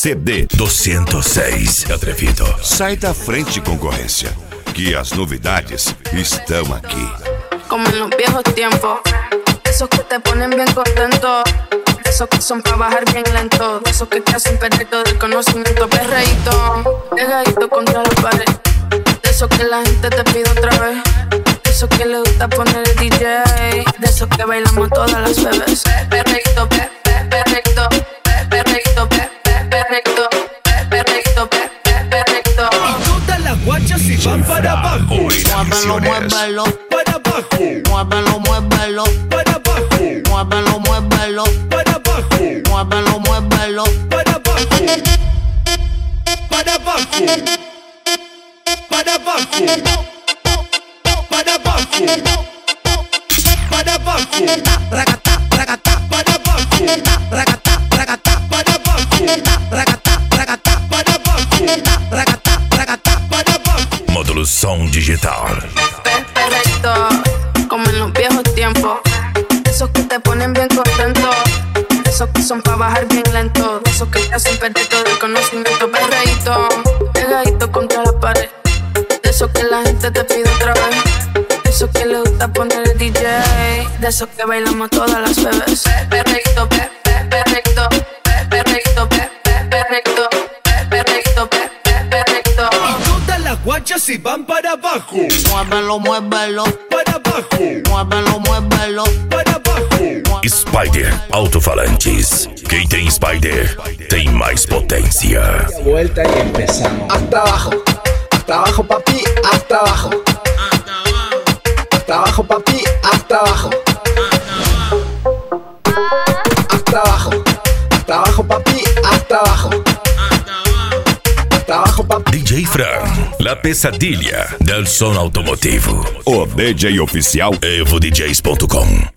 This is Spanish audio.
CD 206. Atrevido. Sai da frente, concorrência, que as novidades estão aqui. Como en los viejos tiempos, esos que te ponen bien contento, esos que son para bajar bien lento, esos que te hacen perder todo el conocimiento. Perreíto, pegadito contra la pared, de esos que la gente te pide otra vez, de esos que le gusta poner el DJ, de esos que bailamos todas las bebés. Perreíto, perreíto, perreíto, perreíto, perreíto, perreíto. Y todas las guachas se van para abajo. Muévelo, muévelo, Para abajo. muévelo, muévelo, Para abajo. muévelo, muévelo, Para abajo. muévelo, muévelo. Para abajo. Para abajo. Para abajo. Para abajo. Para abajo. Racata, racata, Para abajo. racata, racata, Para abajo. racata, racata, Para abajo. racata, racata. Para abajo. Módulo som digital. Perreíto, como en los viejos tiempos, esos que te ponen bien contento, esos que son para bajar bien lento, esos que te hacen perder todo el conocimiento. Perreíto, pegadito contra la pared, de esos que la gente te pide otra vez, de esos que le gusta poner el DJ, de esos que bailamos todas las bebés. Perreíto, perreíto, perreíto, perreíto, perreíto, perreíto. Y todas las guachas se van para abajo. Muévelo, muévelo, Para abajo. muévelo, muévelo. Para abajo. Spider Alto-Falantes. Quem tem Spider tem mais potência. Vuelta y empezamos. Hasta abajo papi, hasta abajo. Hasta abajo papi, hasta abajo. Hasta abajo papi, hasta abajo. Hasta abajo papi. DJ Fran, la pesadilha del som automotivo. O DJ oficial EvoDJs.com.